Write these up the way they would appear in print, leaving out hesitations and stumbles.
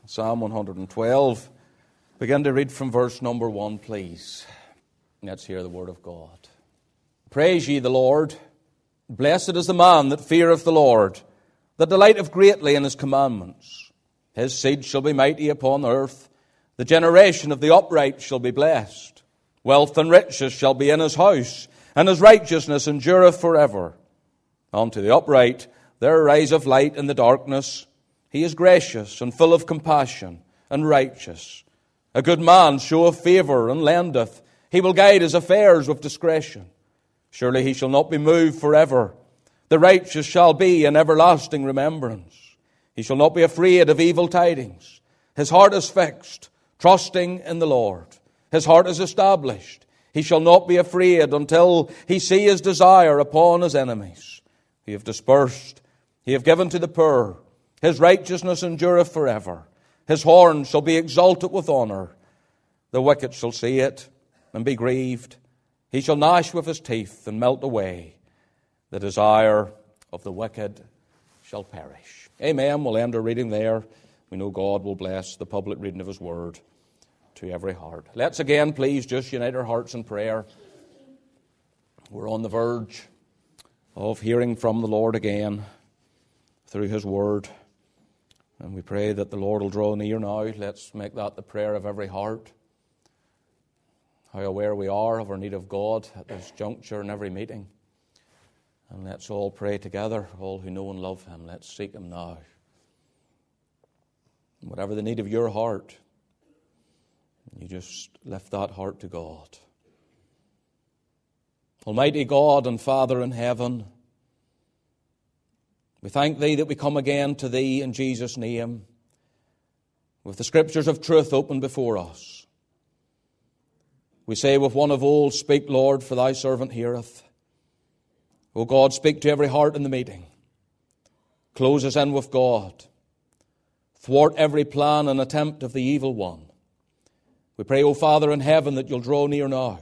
Psalm 112. Begin to read from verse number 1, please. Let's hear the word of God. Praise ye the Lord. Blessed is the man that feareth the Lord, that delighteth greatly in his commandments. His seed shall be mighty upon earth. The generation of the upright shall be blessed. Wealth and riches shall be in his house, and his righteousness endureth forever. Unto the upright there riseth light in the darkness. He is gracious and full of compassion and righteous. A good man showeth favour and lendeth. He will guide his affairs with discretion. Surely he shall not be moved forever. The righteous shall be in everlasting remembrance. He shall not be afraid of evil tidings. His heart is fixed, trusting in the Lord. His heart is established. He shall not be afraid until he see his desire upon his enemies. He hath dispersed, he hath given to the poor. His righteousness endureth forever. His horn shall be exalted with honour. The wicked shall see it and be grieved. He shall gnash with his teeth and melt away. The desire of the wicked shall perish. Amen. We'll end our reading there. We know God will bless the public reading of His Word to every heart. Let's again, please, just unite our hearts in prayer. We're on the verge of hearing from the Lord again through His Word. And we pray that the Lord will draw near now. Let's make that the prayer of every heart. How aware we are of our need of God at this juncture in every meeting. And let's all pray together, all who know and love Him. Let's seek Him now. Whatever the need of your heart, you just lift that heart to God. Almighty God and Father in heaven, we thank Thee that we come again to Thee in Jesus' name, with the Scriptures of truth open before us. We say with one of old, Speak, Lord, for Thy servant heareth. O God, speak to every heart in the meeting. Close us in with God. Thwart every plan and attempt of the evil one. We pray, O Father in heaven, that You'll draw near now.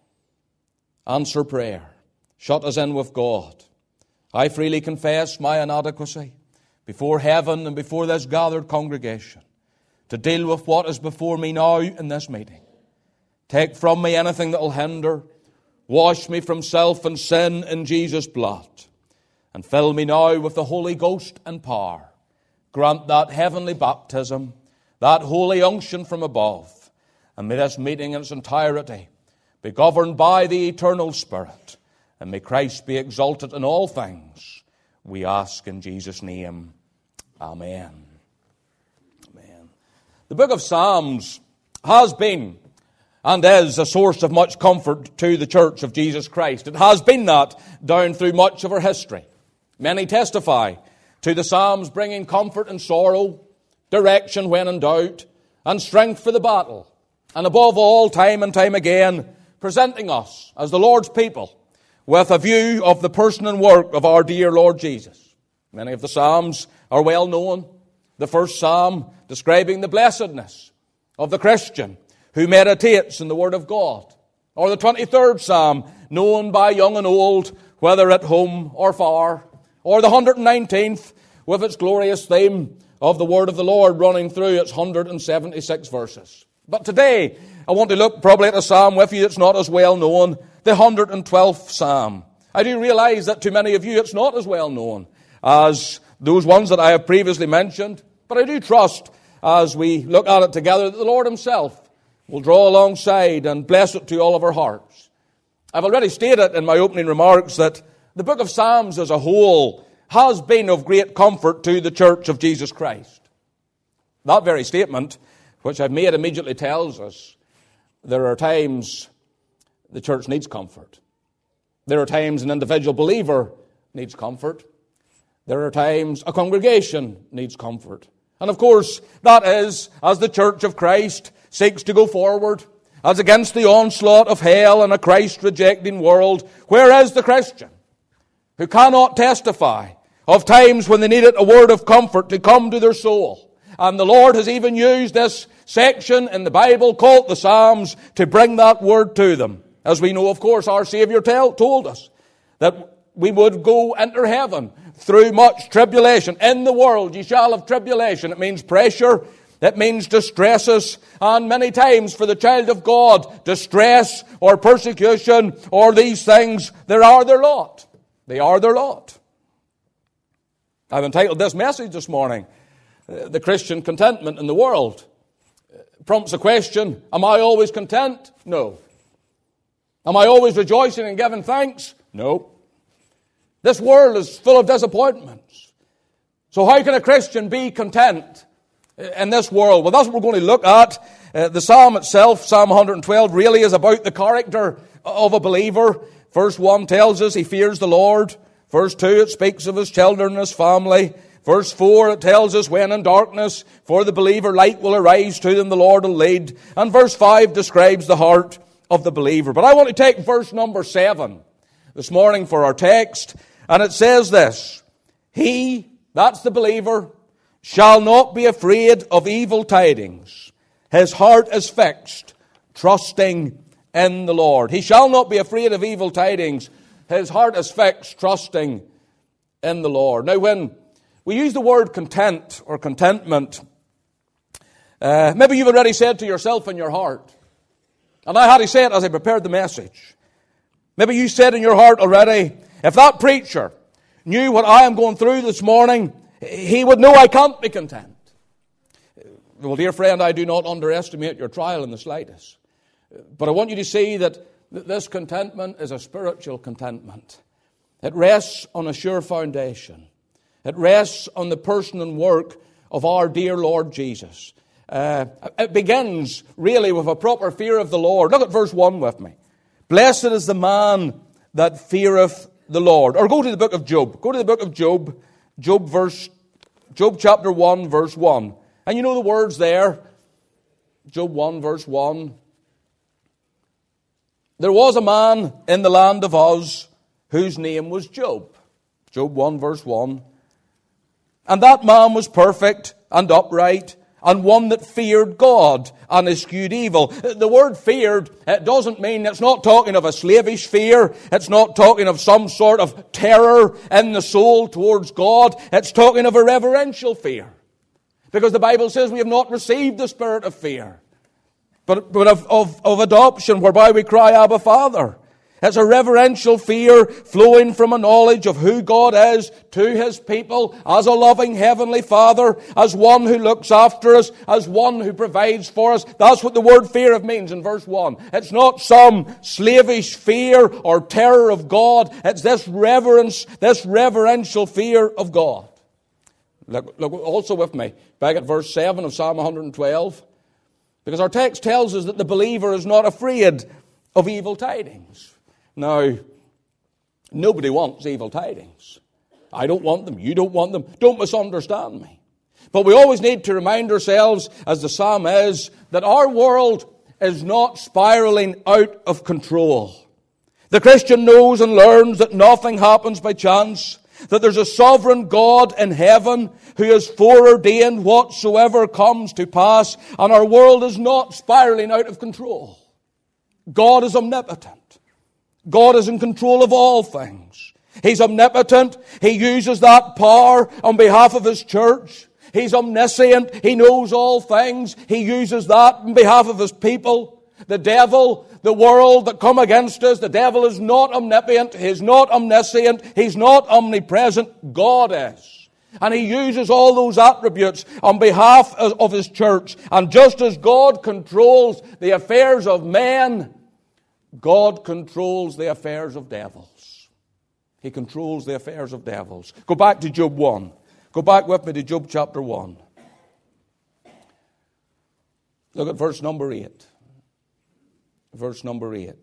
Answer prayer. Shut us in with God. I freely confess my inadequacy before heaven and before this gathered congregation to deal with what is before me now in this meeting. Take from me anything that will hinder. Wash me from self and sin in Jesus' blood. And fill me now with the Holy Ghost and power. Grant that heavenly baptism, that holy unction from above. And may this meeting in its entirety be governed by the eternal Spirit. And may Christ be exalted in all things. We ask in Jesus' name. Amen. Amen. The book of Psalms has been and is a source of much comfort to the Church of Jesus Christ. It has been that down through much of our history. Many testify to the Psalms bringing comfort in sorrow, direction when in doubt, and strength for the battle. And above all, time and time again, presenting us as the Lord's people with a view of the person and work of our dear Lord Jesus. Many of the Psalms are well known. The first Psalm describing the blessedness of the Christian who meditates in the Word of God. Or the 23rd Psalm, known by young and old, whether at home or far. Or the 119th, with its glorious theme of the Word of the Lord running through its 176 verses. But today, I want to look probably at a psalm with you that's not as well known, the 112th Psalm. I do realize that to many of you it's not as well known as those ones that I have previously mentioned. But I do trust, as we look at it together, that the Lord Himself will draw alongside and bless it to all of our hearts. I've already stated in my opening remarks that the book of Psalms as a whole has been of great comfort to the Church of Jesus Christ. That very statement, which I've made, immediately tells us there are times the church needs comfort. There are times an individual believer needs comfort. There are times a congregation needs comfort. And of course, that is as the Church of Christ seeks to go forward, as against the onslaught of hell and a Christ-rejecting world, where is the Christian who cannot testify of times when they needed a word of comfort to come to their soul? And the Lord has even used this section in the Bible called the Psalms to bring that word to them. As we know, of course, our Savior told us that we would go enter heaven through much tribulation. In the world ye shall have tribulation. It means pressure. It means distresses. And many times for the child of God, distress or persecution or these things, they are their lot. They are their lot. I've entitled this message this morning, The Christian Contentment in the World. Prompts the question, am I always content? No. Am I always rejoicing and giving thanks? No. This world is full of disappointments. So how can a Christian be content in this world? Well, that's what we're going to look at. The psalm itself, Psalm 112, really is about the character of a believer. Verse 1 tells us he fears the Lord. Verse 2, it speaks of his children and his family. Verse 4, it tells us when in darkness, for the believer light will arise to them, the Lord will lead. And verse 5 describes the heart of the believer. But I want to take verse number 7 this morning for our text. And it says this, he, that's the believer, shall not be afraid of evil tidings. His heart is fixed, trusting in the Lord. He shall not be afraid of evil tidings. His heart is fixed, trusting in the Lord. Now, when we use the word content or contentment, maybe you've already said to yourself in your heart, and I had to say it as I prepared the message. Maybe you said in your heart already, if that preacher knew what I am going through this morning, he would know I can't be content. Well, dear friend, I do not underestimate your trial in the slightest. But I want you to see that this contentment is a spiritual contentment. It rests on a sure foundation. It rests on the person and work of our dear Lord Jesus. It begins really with a proper fear of the Lord. Look at verse 1 with me. Blessed is the man that feareth the Lord. Or go to the book of Job. Go to the book of Job. Job chapter 1, verse 1. And you know the words there. Job 1, verse 1. There was a man in the land of Uz whose name was Job. Job 1, verse 1. And that man was perfect and upright, and one that feared God and eschewed evil. The word feared, it doesn't mean, it's not talking of a slavish fear. It's not talking of some sort of terror in the soul towards God. It's talking of a reverential fear. Because the Bible says we have not received the spirit of fear, but of adoption, whereby we cry, Abba, Father. It's a reverential fear flowing from a knowledge of who God is to His people as a loving Heavenly Father, as one who looks after us, as one who provides for us. That's what the word fear means in verse 1. It's not some slavish fear or terror of God. It's this reverence, this reverential fear of God. Look also with me back at verse 7 of Psalm 112. Because our text tells us that the believer is not afraid of evil tidings. Now, nobody wants evil tidings. I don't want them. You don't want them. Don't misunderstand me. But we always need to remind ourselves, as the psalm is, that our world is not spiraling out of control. The Christian knows and learns that nothing happens by chance, that there's a sovereign God in heaven who has foreordained whatsoever comes to pass, and our world is not spiraling out of control. God is omnipotent. God is in control of all things. He's omnipotent. He uses that power on behalf of His church. He's omniscient. He knows all things. He uses that on behalf of His people. The devil, the world that come against us, the devil is not omnipotent. He's not omniscient. He's not omnipresent. God is. And He uses all those attributes on behalf of His church. And just as God controls the affairs of men, God controls the affairs of devils. He controls the affairs of devils. Go back to Job 1. Go back with me to Job chapter 1. Look at verse number 8. Verse number 8.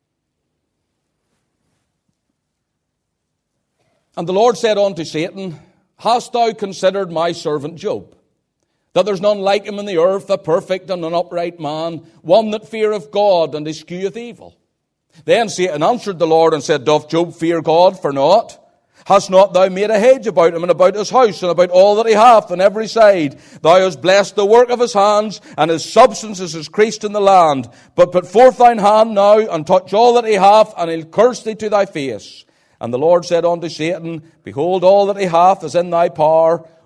And the Lord said unto Satan, Hast thou considered my servant Job, that there's none like him in the earth, a perfect and an upright man, one that feareth God and escheweth evil? Then Satan answered the Lord and said, Doth Job fear God for naught? Hast not thou made a hedge about him and about his house and about all that he hath on every side? Thou hast blessed the work of his hands, and his substance is increased in the land. But put forth thine hand now, and touch all that he hath, and he'll curse thee to thy face. And the Lord said unto Satan, Behold, all that he hath is in thy power.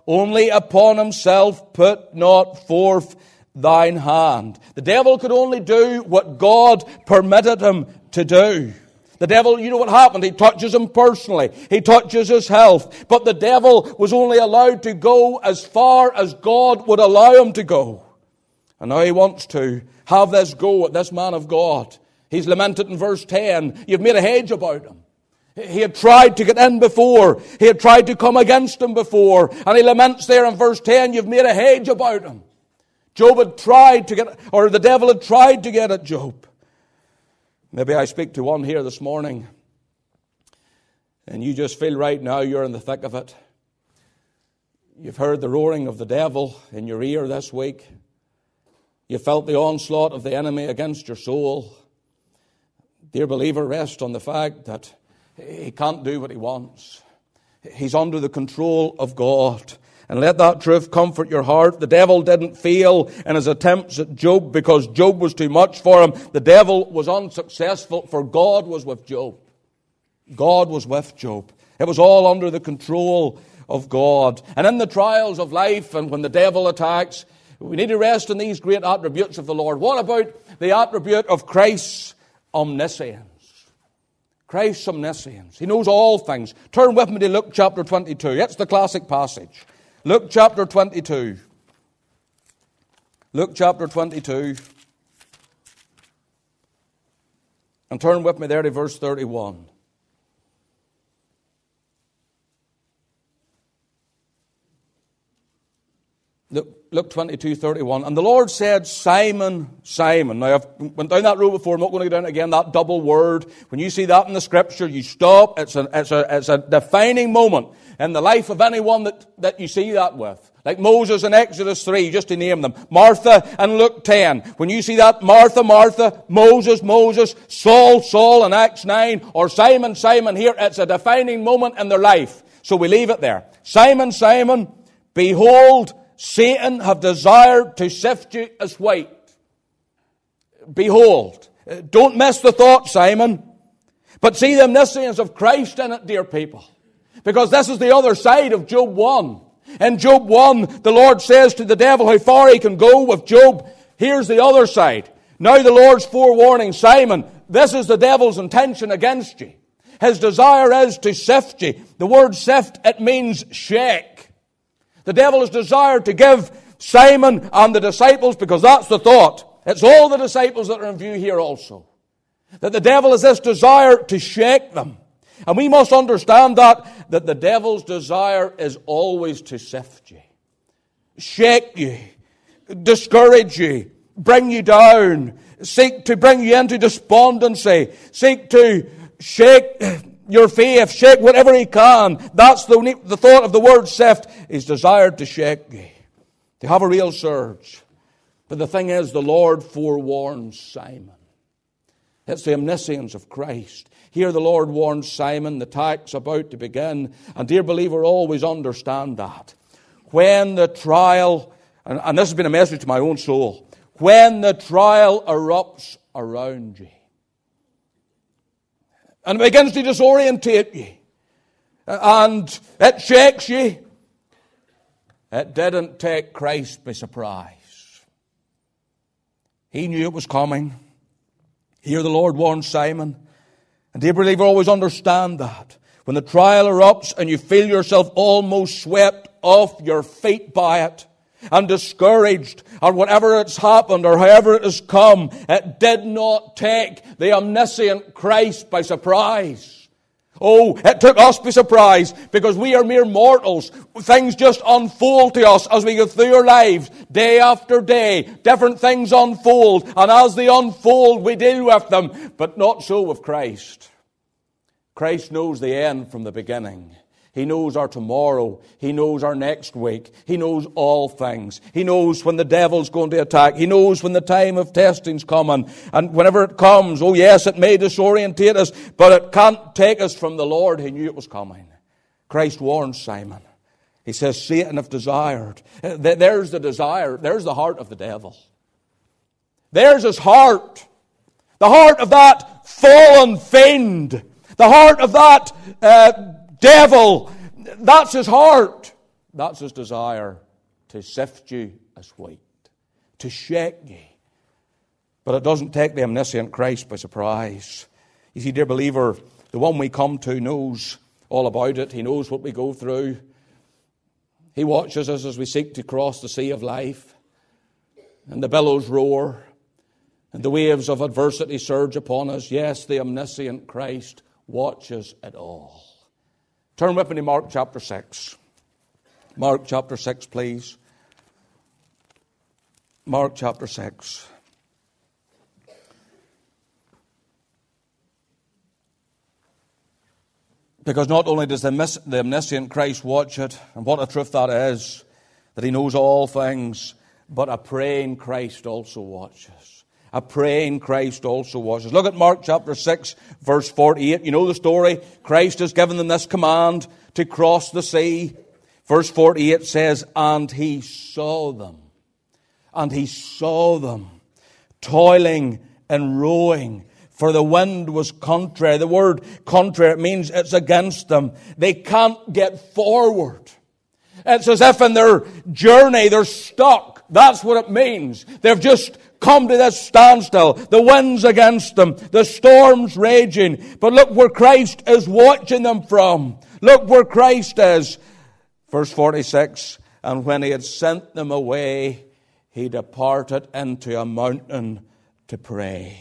only upon himself put not forth thine hand. The devil could only do what God permitted him to do. The devil, you know what happened? He touches him personally. He touches his health. But the devil was only allowed to go as far as God would allow him to go. And now he wants to have this go at this man of God. He's lamented in verse 10, you've made a hedge about him. He had tried to get in before. He had tried to come against him before. And he laments there in verse 10, you've made a hedge about him. Job had tried to get, or the devil had tried to get at Job. Maybe I speak to one here this morning, and you just feel right now you're in the thick of it. You've heard the roaring of the devil in your ear this week. You felt the onslaught of the enemy against your soul. Dear believer, rest on the fact that he can't do what he wants. He's under the control of God. And let that truth comfort your heart. The devil didn't fail in his attempts at Job because Job was too much for him. The devil was unsuccessful, for God was with Job. God was with Job. It was all under the control of God. And in the trials of life and when the devil attacks, we need to rest in these great attributes of the Lord. What about the attribute of Christ's omniscience? Christ's omniscience. He knows all things. Turn with me to Luke chapter 22. It's the classic passage. Luke chapter 22. Luke chapter 22. And turn with me there to verse 31. Luke 22:31. And the Lord said, Simon, Simon. Now, I've went down that road before. I'm not going to go down it again. That double word. When you see that in the Scripture, you stop. It's a defining moment in the life of anyone that you see that with. Like Moses in Exodus 3, just to name them. Martha in Luke 10. When you see that, Martha, Martha, Moses, Moses, Saul, Saul in Acts 9, or Simon, Simon here, it's a defining moment in their life. So we leave it there. Simon, Simon, behold, Satan have desired to sift you as wheat. Behold. Don't miss the thought, Simon. But see the omniscience of Christ in it, dear people. Because this is the other side of Job 1. In Job 1, the Lord says to the devil how far he can go with Job. Here's the other side. Now the Lord's forewarning, Simon, this is the devil's intention against you. His desire is to sift you. The word sift, it means shake. The devil has desired to give Simon and the disciples, because that's the thought. It's all the disciples that are in view here also. That the devil has this desire to shake them. And we must understand that the devil's desire is always to sift you. Shake you. Discourage you. Bring you down. Seek to bring you into despondency. Seek to shake your faith, shake whatever he can. That's the thought of the word sift, is desired to shake you, to have a real surge. But the thing is, the Lord forewarns Simon. It's the omniscience of Christ. Here the Lord warns Simon, the attack's about to begin. And dear believer, always understand that. When the trial, and this has been a message to my own soul, when the trial erupts around you, and it begins to disorientate you, and it shakes you, it didn't take Christ by surprise. He knew it was coming. Here the Lord warned Simon. And dear believer, always understand that. When the trial erupts and you feel yourself almost swept off your feet by it, and discouraged, or whatever has happened, or however it has come, it did not take the omniscient Christ by surprise. Oh, it took us by surprise, because we are mere mortals. Things just unfold to us as we go through our lives, day after day. Different things unfold, and as they unfold, we deal with them. But not so with Christ. Christ knows the end from the beginning. He knows our tomorrow. He knows our next week. He knows all things. He knows when the devil's going to attack. He knows when the time of testing's coming. And whenever it comes, oh yes, it may disorientate us, but it can't take us from the Lord. He knew it was coming. Christ warned Simon. He says, Satan have desired. There's the desire. There's the heart of the devil. There's his heart. The heart of that fallen fiend. The heart of that devil. That's his heart. That's His desire, to sift you as wheat, to shake you. But it doesn't take the omniscient Christ by surprise. You see, dear believer, the one we come to knows all about it. He knows what we go through. He watches us as we seek to cross the sea of life, and the billows roar, and the waves of adversity surge upon us. Yes, the omniscient Christ watches it all. Turn with me to Mark chapter 6. Mark chapter 6, please. Mark chapter 6. Because not only does the omniscient Christ watch it, and what a truth that is, that He knows all things, but a praying Christ also watches. A praying Christ also watches. Look at Mark chapter 6, verse 48. You know the story. Christ has given them this command to cross the sea. Verse 48 says, and He saw them. And He saw them toiling and rowing, for the wind was contrary. The word contrary, it means it's against them. They can't get forward. It's as if in their journey they're stuck. That's what it means. They've just come to this standstill. The wind's against them. The storm's raging. But look where Christ is watching them from. Look where Christ is. Verse 46, and when He had sent them away, He departed into a mountain to pray.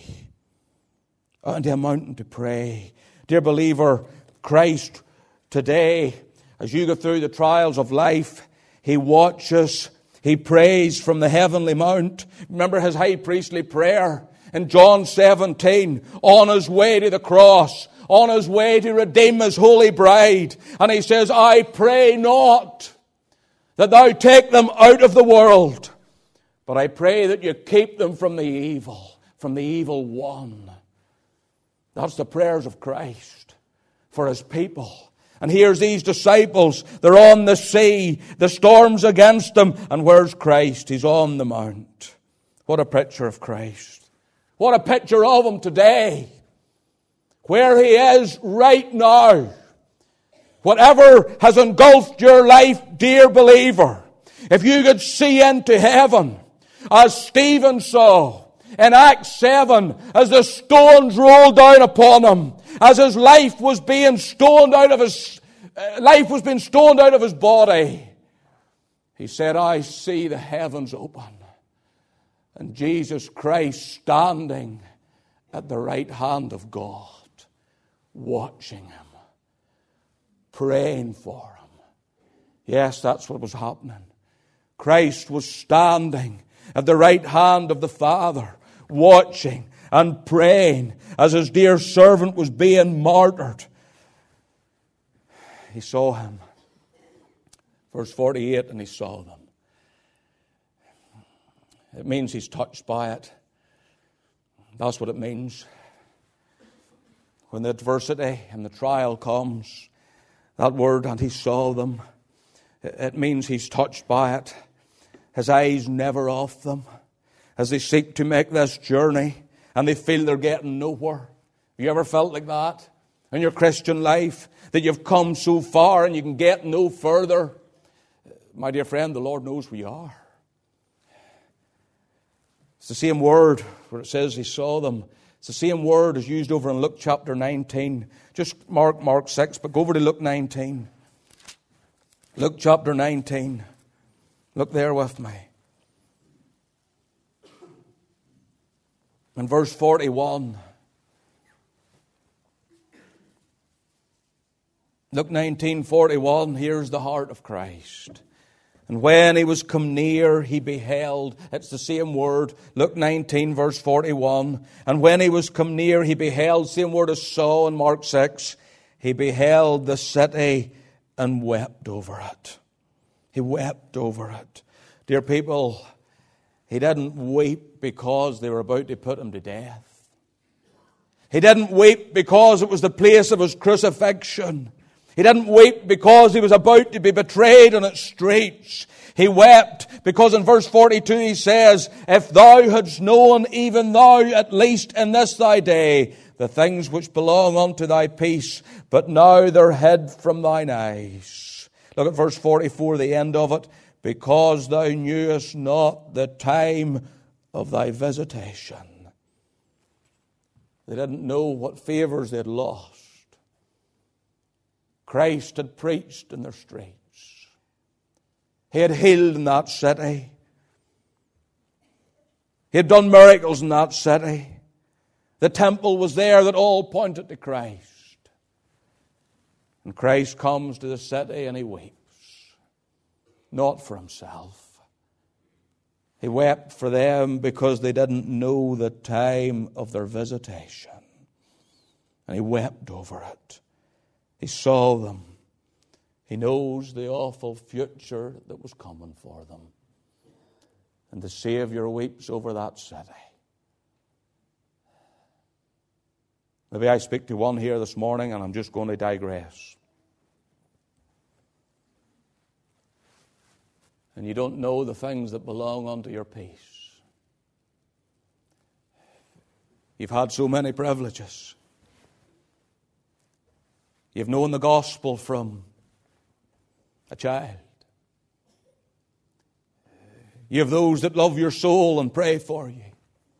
Into a mountain to pray. Dear believer, Christ today, as you go through the trials of life, He watches. He prays from the heavenly mount. Remember His high priestly prayer in John 17, on His way to the cross, on His way to redeem His holy bride. And He says, I pray not that Thou take them out of the world, but I pray that You keep them from the evil one. That's the prayers of Christ for His people. And here's these disciples. They're on the sea. The storm's against them. And where's Christ? He's on the mount. What a picture of Christ. What a picture of Him today. Where He is right now. Whatever has engulfed your life, dear believer, if you could see into heaven, as Stephen saw in Acts 7, as the stones rolled down upon him, as his life was being stoned out of his body, he said, I see the heavens open, and Jesus Christ standing at the right hand of God, watching him, praying for him. Yes, that's what was happening. Christ was standing at the right hand of the Father, watching and praying as His dear servant was being martyred. He saw him. Verse 48, and He saw them. It means He's touched by it. That's what it means. When the adversity and the trial comes, that word, and He saw them, it means He's touched by it. His eyes never off them as they seek to make this journey and they feel they're getting nowhere. Have you ever felt like that in your Christian life? That you've come so far and you can get no further? My dear friend, the Lord knows where you are. It's the same word where it says He saw them. It's the same word as used over in Luke chapter 19. Just Mark 6, but go over to Luke 19. Luke chapter 19. Look there with me. In verse 41. Luke 19:41, here's the heart of Christ. And when He was come near, He beheld. It's the same word. Luke 19, verse 41. And when He was come near, He beheld. Same word as saw in Mark 6. He beheld the city and wept over it. He wept over it. Dear people, He didn't weep because they were about to put Him to death. He didn't weep because it was the place of His crucifixion. He didn't weep because He was about to be betrayed on its streets. He wept because in verse 42 He says, if thou hadst known, even thou at least in this thy day, the things which belong unto thy peace, but now they're hid from thine eyes. Look at verse 44, the end of it. Because thou knewest not the time of thy visitation. They didn't know what favors they had lost. Christ had preached in their streets. He had healed in that city. He had done miracles in that city. The temple was there that all pointed to Christ. And Christ comes to the city and he weeps. Not for himself. He wept for them because they didn't know the time of their visitation. And he wept over it. He saw them. He knows the awful future that was coming for them. And the Savior weeps over that city. Maybe I speak to one here this morning and I'm just going to digress. And you don't know the things that belong unto your peace. You've had so many privileges. You've known the gospel from a child. You have those that love your soul and pray for you.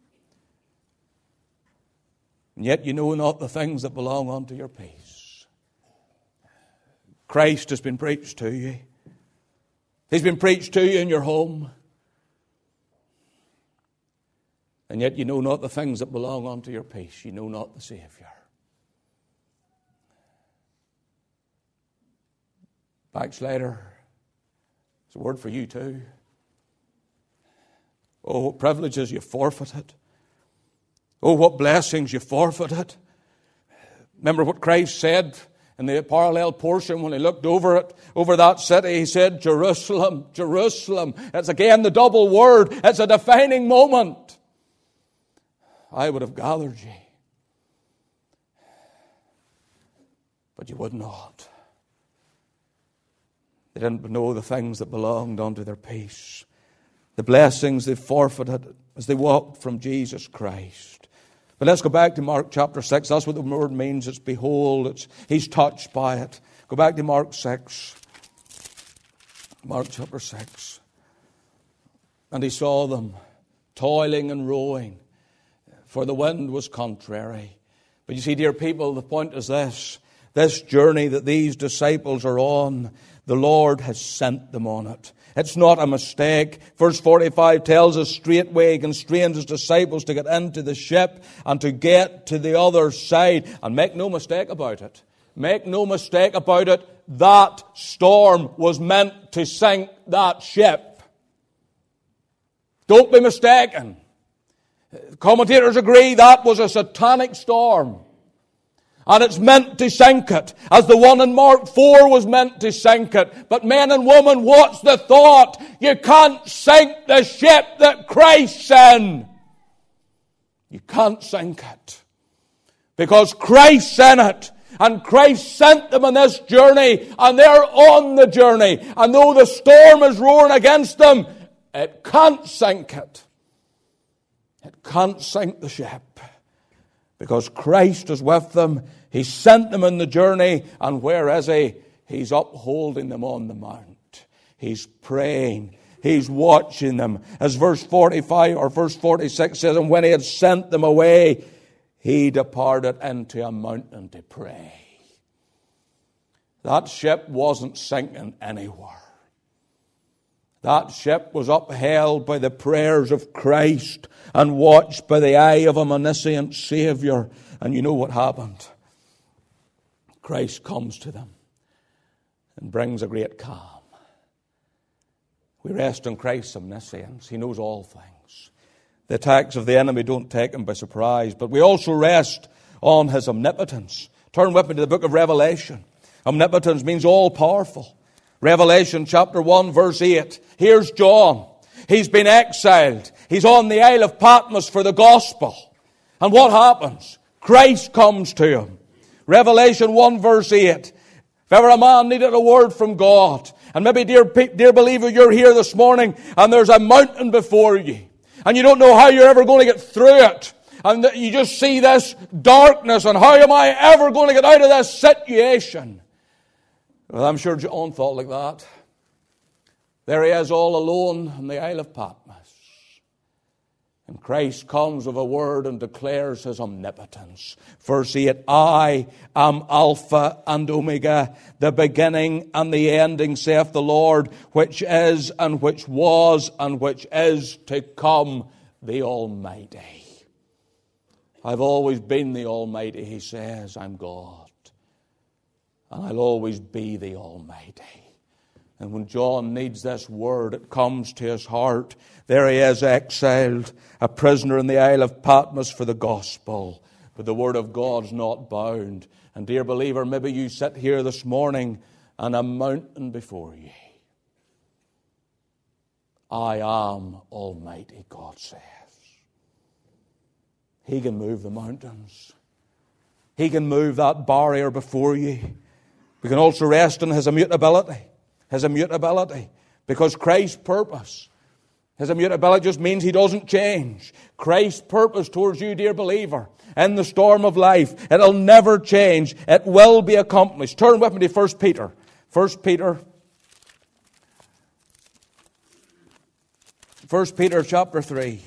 And yet you know not the things that belong unto your peace. Christ has been preached to you. He's been preached to you in your home. And yet you know not the things that belong unto your peace. You know not the Savior. Backslider, it's a word for you too. Oh, what privileges you forfeited. Oh, what blessings you forfeited. Remember what Christ said in the parallel portion when he looked over it, over that city. He said, Jerusalem, Jerusalem. It's again the double word. It's a defining moment. I would have gathered you, but you would not. They didn't know the things that belonged unto their peace. The blessings they forfeited as they walked from Jesus Christ. But let's go back to Mark chapter 6. That's what the word means. It's behold. He's touched by it. Go back to Mark 6. Mark chapter 6. And he saw them toiling and rowing, for the wind was contrary. But you see, dear people, the point is this. This journey that these disciples are on, the Lord has sent them on it. It's not a mistake. Verse 45 tells us straightway he constrained his disciples to get into the ship and to get to the other side. And make no mistake about it. Make no mistake about it. That storm was meant to sink that ship. Don't be mistaken. Commentators agree that was a satanic storm. And it's meant to sink it, as the one in Mark 4 was meant to sink it. But men and women, what's the thought? You can't sink the ship that Christ's in. You can't sink it. Because Christ's in it. And Christ sent them on this journey. And they're on the journey. And though the storm is roaring against them, it can't sink it. It can't sink the ship. Because Christ is with them. He sent them on the journey. And where is he? He's upholding them on the mount. He's praying. He's watching them. As verse 45 or verse 46 says, and when he had sent them away, he departed into a mountain to pray. That ship wasn't sinking anywhere. That ship was upheld by the prayers of Christ and watched by the eye of a omniscient Savior. And you know what happened? Christ comes to them and brings a great calm. We rest in Christ's omniscience. He knows all things. The attacks of the enemy don't take him by surprise. But we also rest on his omnipotence. Turn with me to the book of Revelation. Omnipotence means all-powerful. Revelation chapter 1 verse 8. Here's John. He's been exiled. He's on the Isle of Patmos for the gospel. And what happens? Christ comes to him. Revelation 1 verse 8. If ever a man needed a word from God, and maybe, dear believer, you're here this morning, and there's a mountain before you, and you don't know how you're ever going to get through it, and you just see this darkness, and how am I ever going to get out of this situation? Well, I'm sure John thought like that. There he is all alone in the Isle of Patmos. And Christ comes with a word and declares his omnipotence. Verse 8, I am Alpha and Omega, the beginning and the ending, saith the Lord, which is and which was and which is to come, the Almighty. I've always been the Almighty, he says. I'm God. And I'll always be the Almighty. And when John needs this word, it comes to his heart. There he is, exiled, a prisoner in the Isle of Patmos for the gospel. But the word of God's not bound. And dear believer, maybe you sit here this morning and a mountain before you. I am Almighty, God says. He can move the mountains. He can move that barrier before you. We can also rest in his immutability. His immutability. Because Christ's purpose, his immutability just means he doesn't change. Christ's purpose towards you, dear believer, in the storm of life, it'll never change. It will be accomplished. Turn with me to 1 Peter. 1 Peter chapter 3.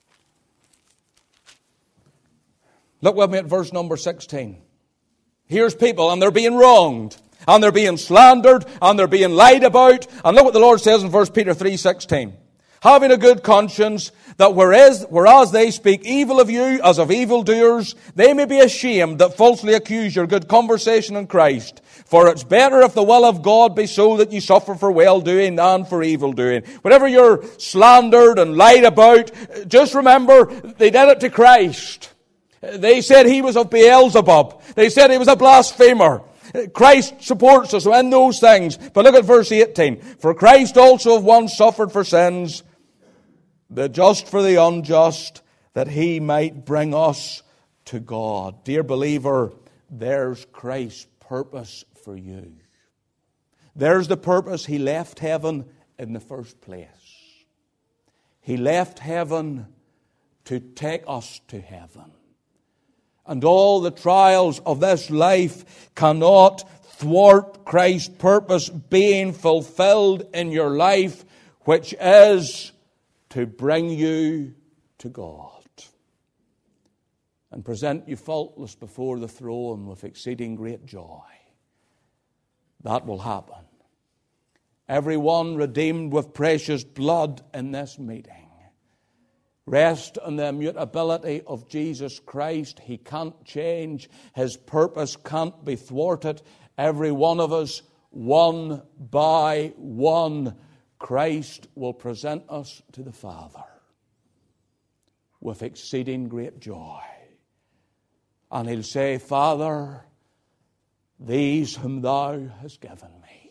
Look with me at verse number 16. Here's people and they're being wronged. And they're being slandered, and they're being lied about. And look what the Lord says in 1 Peter 3:16. Having a good conscience, that whereas they speak evil of you as of evildoers, they may be ashamed that falsely accuse your good conversation in Christ. For it's better if the will of God be so that you suffer for well-doing than for evil-doing. Whenever you're slandered and lied about, just remember, they did it to Christ. They said he was of Beelzebub. They said he was a blasphemer. Christ supports us in those things. But look at verse 18. For Christ also once suffered for sins, the just for the unjust, that he might bring us to God. Dear believer, there's Christ's purpose for you. There's the purpose. He left heaven in the first place. He left heaven to take us to heaven. And all the trials of this life cannot thwart Christ's purpose being fulfilled in your life, which is to bring you to God and present you faultless before the throne with exceeding great joy. That will happen. Everyone redeemed with precious blood in this meeting. Rest in the immutability of Jesus Christ. He can't change. His purpose can't be thwarted. Every one of us, one by one, Christ will present us to the Father with exceeding great joy. And he'll say, Father, these whom thou hast given me.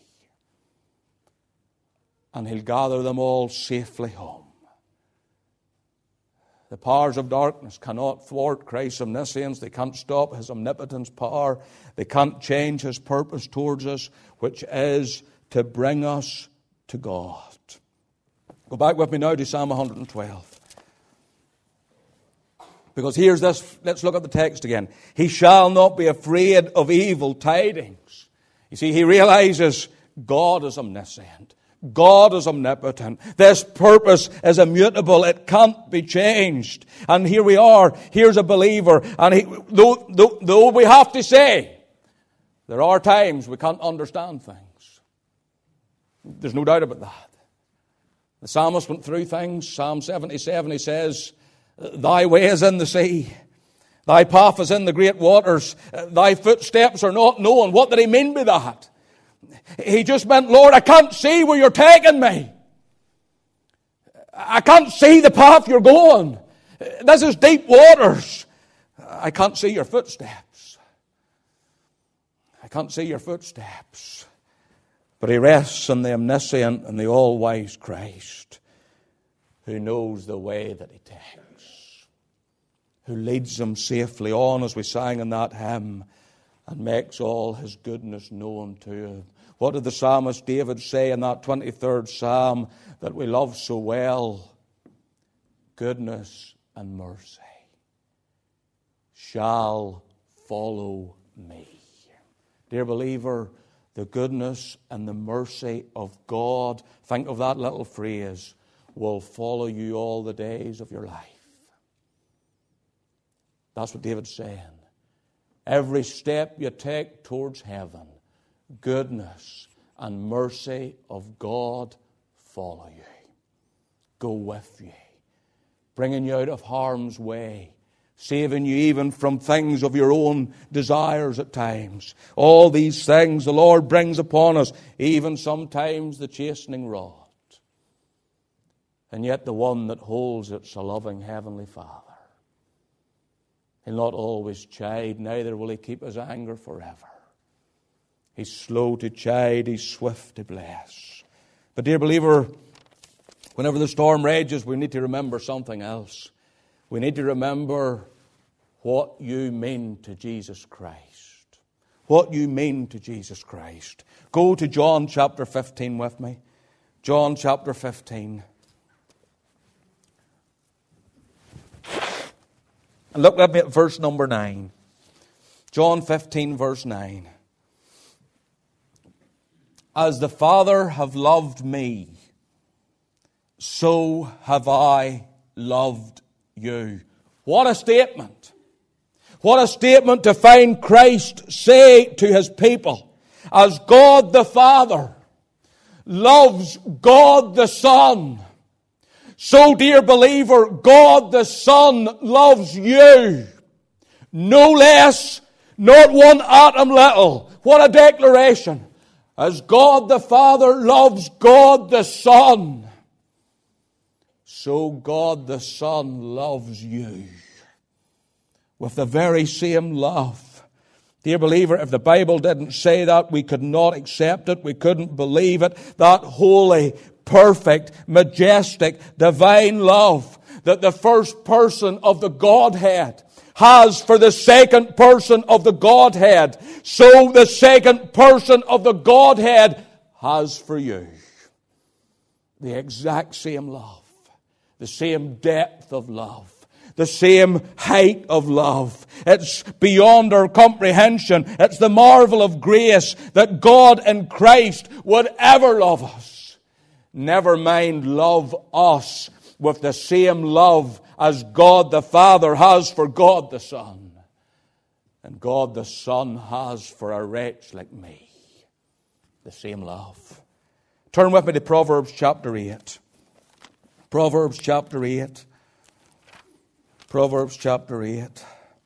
And he'll gather them all safely home. The powers of darkness cannot thwart Christ's omniscience. They can't stop his omnipotence power. They can't change his purpose towards us, which is to bring us to God. Go back with me now to Psalm 112. Because here's this, let's look at the text again. He shall not be afraid of evil tidings. You see, he realizes God is omniscient. God is omnipotent. This purpose is immutable. It can't be changed. And here we are. Here's a believer. And though we have to say, there are times we can't understand things. There's no doubt about that. The psalmist went through things. Psalm 77, he says, Thy way is in the sea. Thy path is in the great waters. Thy footsteps are not known. What did he mean by that? He just meant, Lord, I can't see where you're taking me. I can't see the path you're going. This is deep waters. I can't see your footsteps. I can't see your footsteps. But he rests in the omniscient and the all-wise Christ, who knows the way that he takes, who leads them safely on, as we sang in that hymn, and makes all his goodness known to him. What did the psalmist David say in that 23rd Psalm that we love so well? Goodness and mercy shall follow me. Dear believer, the goodness and the mercy of God, think of that little phrase, will follow you all the days of your life. That's what David's saying. Every step you take towards heaven, goodness and mercy of God follow you, go with you, bringing you out of harm's way, saving you even from things of your own desires at times. All these things the Lord brings upon us, even sometimes the chastening rod. And yet the one that holds it's a loving Heavenly Father. He'll not always chide, neither will He keep His anger forever. He's slow to chide, He's swift to bless. But dear believer, whenever the storm rages, we need to remember something else. We need to remember what you mean to Jesus Christ. What you mean to Jesus Christ. Go to John chapter 15 with me. John chapter 15. And look at me at verse number 9. John 15 verse 9. As the Father have loved me, so have I loved you. What a statement. What a statement to find Christ say to His people. As God the Father loves God the Son, so, dear believer, God the Son loves you. No less, not one atom little. What a declaration. As God the Father loves God the Son, so God the Son loves you. With the very same love. Dear believer, if the Bible didn't say that, we could not accept it. We couldn't believe it. That holy, perfect, majestic, divine love that the first person of the Godhead has for the second person of the Godhead, so the second person of the Godhead has for you. The exact same love, the same depth of love, the same height of love. It's beyond our comprehension. It's the marvel of grace that God in Christ would ever love us. Never mind love us with the same love as God the Father has for God the Son. And God the Son has for a wretch like me. The same love. Turn with me to Proverbs chapter 8. Proverbs chapter 8. Proverbs chapter 8.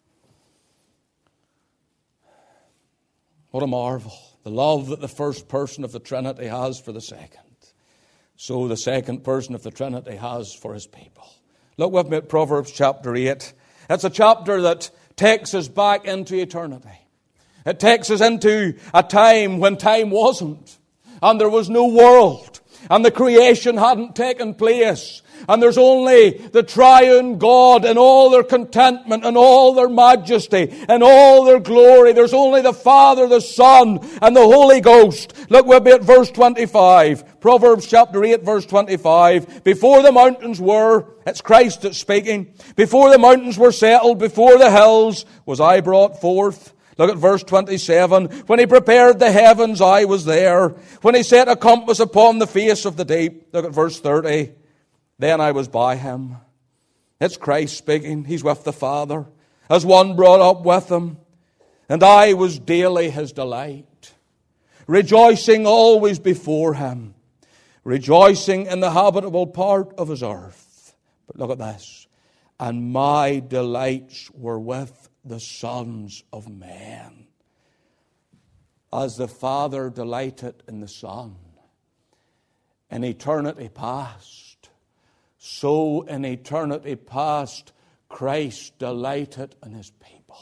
What a marvel. The love that the first person of the Trinity has for the second. So the second person of the Trinity has for His people. Look with me at Proverbs chapter 8. It's a chapter that takes us back into eternity. It takes us into a time when time wasn't. And there was no world. And the creation hadn't taken place. And there's only the triune God in all their contentment and all their majesty and all their glory. There's only the Father, the Son, and the Holy Ghost. Look with me at verse 25. Proverbs chapter 8, verse 25. Before the mountains were, it's Christ that's speaking, before the mountains were settled, before the hills was I brought forth. Look at verse 27. When He prepared the heavens, I was there. When He set a compass upon the face of the deep. Look at verse 30. Then I was by Him. It's Christ speaking. He's with the Father, as one brought up with Him. And I was daily His delight, rejoicing always before Him, rejoicing in the habitable part of His earth. But look at this. And my delights were with the sons of men. As the Father delighted in the Son in eternity past, so in eternity past, Christ delighted in His people.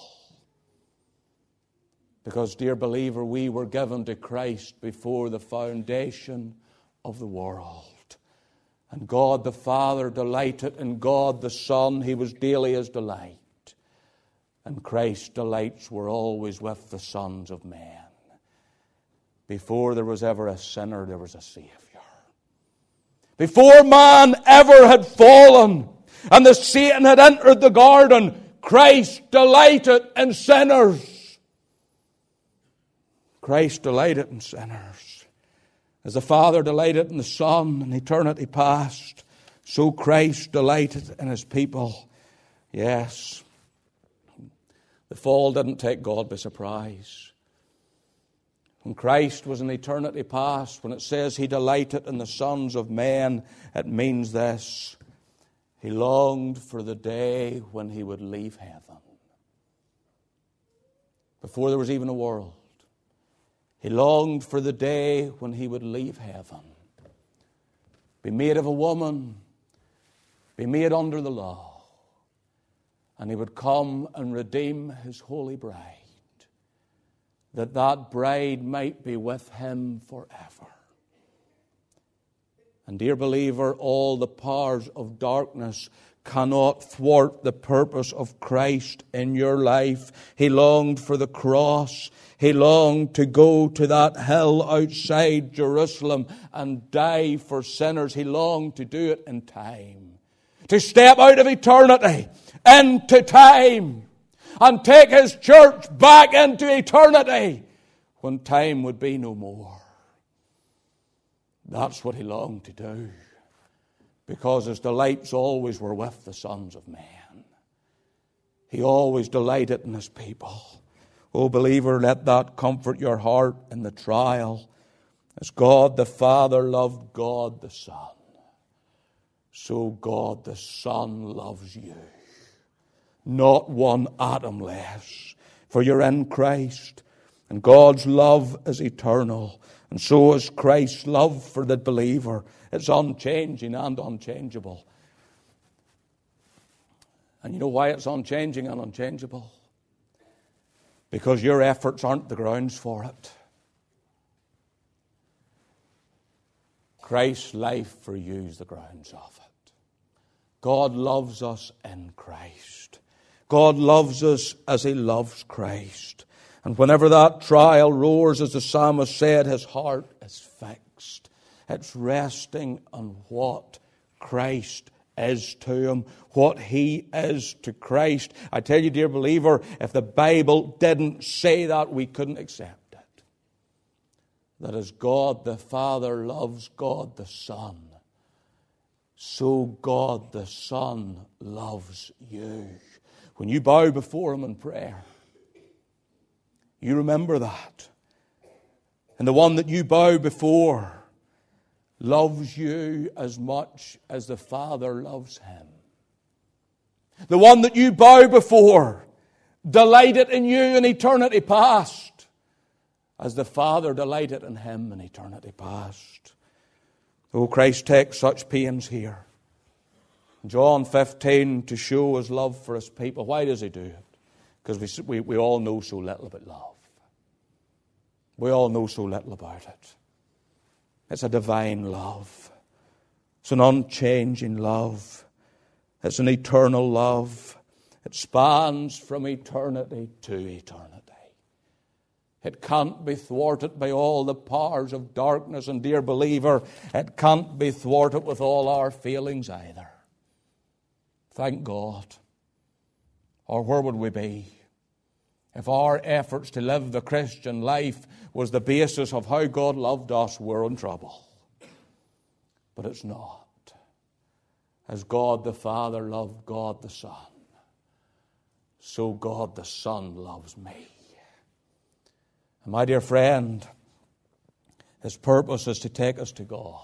Because, dear believer, we were given to Christ before the foundation of the world. And God the Father delighted in God the Son. He was daily His delight. And Christ's delights were always with the sons of men. Before there was ever a sinner, there was a Savior. Before man ever had fallen and the Satan had entered the garden, Christ delighted in sinners. Christ delighted in sinners. As the Father delighted in the Son in eternity past, so Christ delighted in His people. Yes, the fall didn't take God by surprise. When Christ was in eternity past, when it says He delighted in the sons of men, it means this: He longed for the day when He would leave heaven. Before there was even a world, He longed for the day when He would leave heaven, be made of a woman, be made under the law, and He would come and redeem His holy bride, that that bride might be with Him forever. And dear believer, all the powers of darkness cannot thwart the purpose of Christ in your life. He longed for the cross. He longed to go to that hill outside Jerusalem and die for sinners. He longed to do it in time, to step out of eternity into time and take His church back into eternity when time would be no more. That's what He longed to do, because His delights always were with the sons of men. He always delighted in His people. Oh, believer, let that comfort your heart in the trial. As God the Father loved God the Son, so God the Son loves you. Not one atom less. For you're in Christ, and God's love is eternal, and so is Christ's love for the believer. It's unchanging and unchangeable. And you know why it's unchanging and unchangeable? Because your efforts aren't the grounds for it. Christ's life for you is the grounds of it. God loves us in Christ. God loves us as He loves Christ. And whenever that trial roars, as the psalmist said, his heart is fixed. It's resting on what Christ is to him, what He is to Christ. I tell you, dear believer, if the Bible didn't say that, we couldn't accept it. That as God the Father loves God the Son, so God the Son loves you. When you bow before Him in prayer, you remember that. And the one that you bow before loves you as much as the Father loves Him. The one that you bow before delighted in you in eternity past, as the Father delighted in Him in eternity past. Oh, Christ takes such pains here. John 15, to show His love for His people. Why does He do it? Because we all know so little about love. We all know so little about it. It's a divine love. It's an unchanging love. It's an eternal love. It spans from eternity to eternity. It can't be thwarted by all the powers of darkness. And dear believer, it can't be thwarted with all our feelings either. Thank God. Or where would we be if our efforts to live the Christian life was the basis of how God loved us? We're in trouble. But it's not. As God the Father loved God the Son, so God the Son loves me. And my dear friend, His purpose is to take us to God.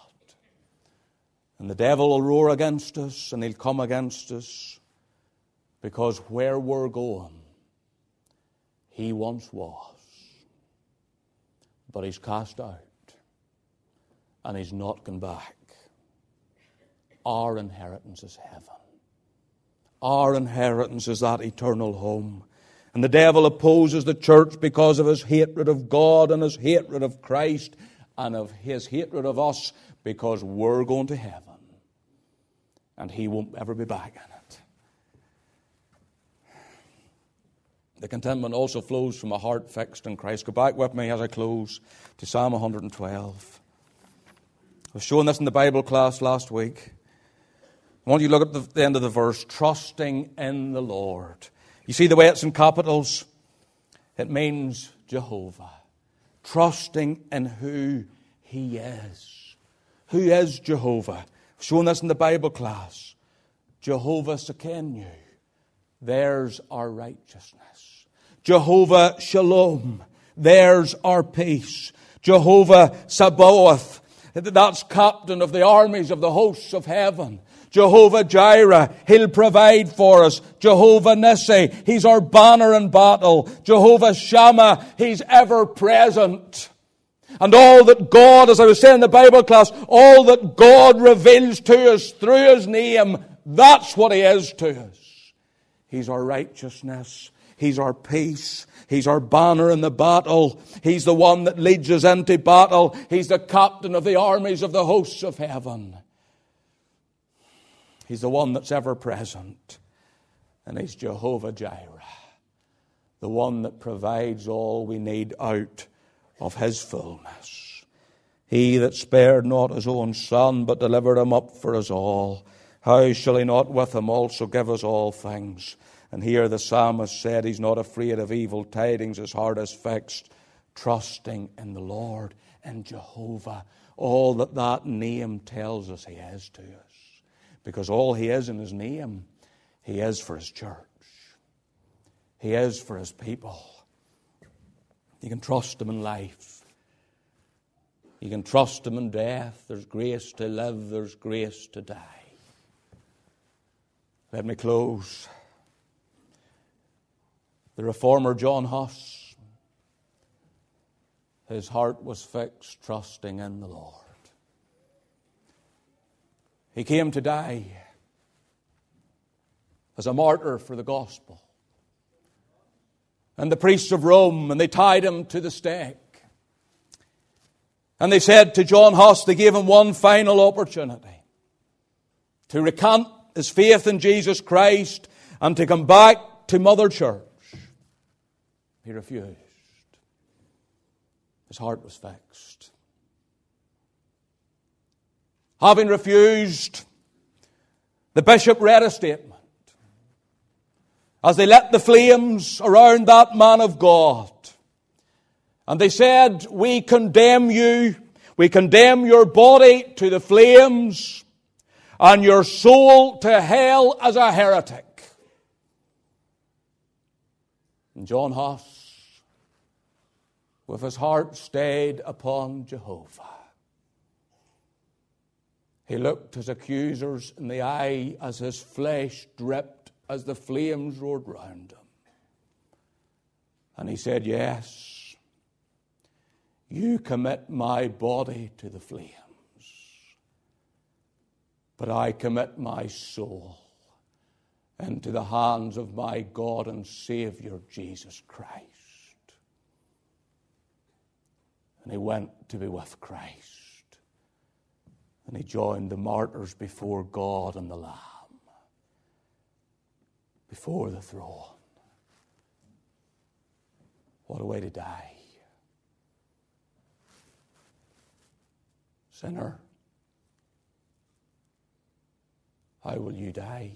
And the devil will roar against us, and he'll come against us, because where we're going, he once was. But he's cast out, and he's not gone back. Our inheritance is heaven. Our inheritance is that eternal home. And the devil opposes the church because of his hatred of God and his hatred of Christ and of his hatred of us, because we're going to heaven and he won't ever be back in it. The contentment also flows from a heart fixed in Christ. Go back with me as I close to Psalm 112. I was showing this in the Bible class last week. I want you to look at the end of the verse, trusting in the Lord. You see the way it's in capitals? It means Jehovah. trusting in who He is. Who is Jehovah? We've shown this in the Bible class. Jehovah Sekenu. There's our righteousness. Jehovah Shalom. There's our peace. Jehovah Sabaoth. That's captain of the armies of the hosts of heaven. Jehovah Jireh, He'll provide for us. Jehovah Nissi, He's our banner in battle. Jehovah Shammah, He's ever present. And all that God, as I was saying in the Bible class, all that God reveals to us through His name, that's what He is to us. He's our righteousness. He's our peace. He's our banner in the battle. He's the one that leads us into battle. He's the captain of the armies of the hosts of heaven. He's the one that's ever present. And He's Jehovah Jireh, the one that provides all we need out of His fullness. He that spared not His own Son, but delivered Him up for us all, how shall He not with Him also give us all things? And here the psalmist said he's not afraid of evil tidings. His heart is fixed, trusting in the Lord and Jehovah. All that name tells us He is to us. Because all He is in His name, He is for His church. He is for His people. You can trust Him in life. You can trust Him in death. There's grace to live. There's grace to die. Let me close. The reformer John Huss, his heart was fixed, trusting in the Lord. He came to die as a martyr for the gospel. And the priests of Rome, and they tied Him to the stake. And they said to John Huss, they gave him one final opportunity to recant his faith in Jesus Christ and to come back to Mother Church. He refused. His heart was fixed. Having refused, the bishop read a statement as they lit the flames around that man of God. And they said, we condemn you, we condemn your body to the flames and your soul to hell as a heretic. And John Huss, with his heart stayed upon Jehovah, he looked his accusers in the eye as his flesh dripped as the flames roared round him. And he said, yes, you commit my body to the flames, but I commit my soul into the hands of my God and Savior, Jesus Christ. And he went to be with Christ. And he joined the martyrs before God and the Lamb, before the throne. What a way to die. Sinner, how will you die?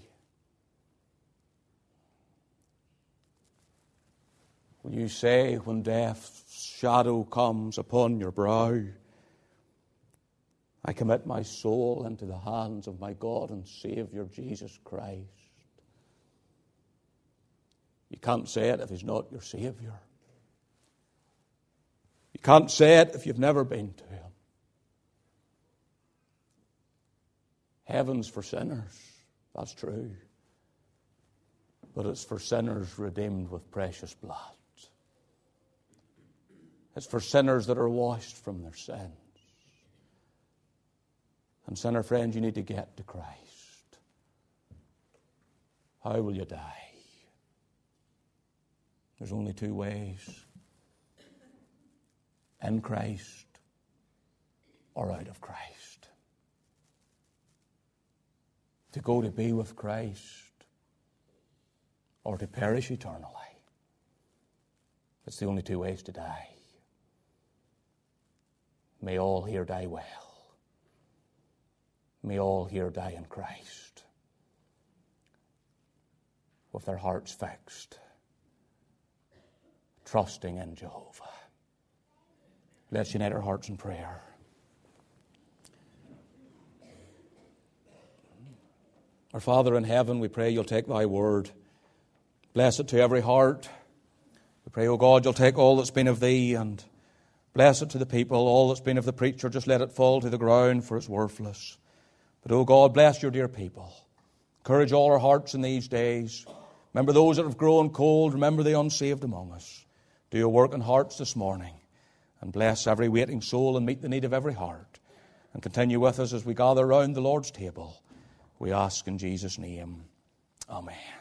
Will you say when death's shadow comes upon your brow, I commit my soul into the hands of my God and Savior, Jesus Christ? You can't say it if He's not your Savior. You can't say it if you've never been to Him. Heaven's for sinners, that's true. But it's for sinners redeemed with precious blood. It's for sinners that are washed from their sins. And sinner friends, you need to get to Christ. How will you die? There's only two ways. In Christ or out of Christ. To go to be with Christ or to perish eternally. It's the only two ways to die. May all here die well. May all here die in Christ, with their hearts fixed, trusting in Jehovah. Let's unite our hearts in prayer. Our Father in heaven, we pray you'll take thy word. Bless it to every heart. We pray, O God, you'll take all that's been of thee and bless it to the people. All that's been of the preacher, just let it fall to the ground, for it's worthless. But, O God, bless your dear people. Encourage all our hearts in these days. Remember those that have grown cold. Remember the unsaved among us. Do your work in hearts this morning. And bless every waiting soul and meet the need of every heart. And continue with us as we gather round the Lord's table. We ask in Jesus' name. Amen.